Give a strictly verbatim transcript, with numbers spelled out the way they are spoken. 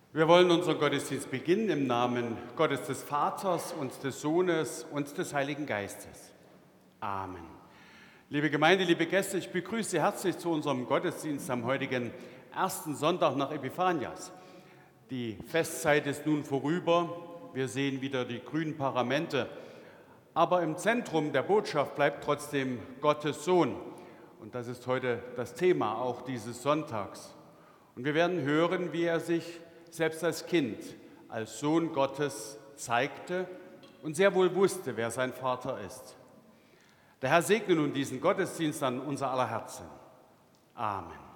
Wir wollen unseren Gottesdienst beginnen im Namen Gottes des Vaters und des Sohnes und des Heiligen Geistes. Amen. Liebe Gemeinde, liebe Gäste, ich begrüße Sie herzlich zu unserem Gottesdienst am heutigen ersten Sonntag nach Epiphanias. Die Festzeit ist nun vorüber, wir sehen wieder die grünen Paramente, aber im Zentrum der Botschaft bleibt trotzdem Gottes Sohn. Und das ist heute das Thema auch dieses Sonntags. Und wir werden hören, wie er sich selbst als Kind, als Sohn Gottes zeigte und sehr wohl wusste, wer sein Vater ist. Der Herr segne nun diesen Gottesdienst an unser aller Herzen. Amen.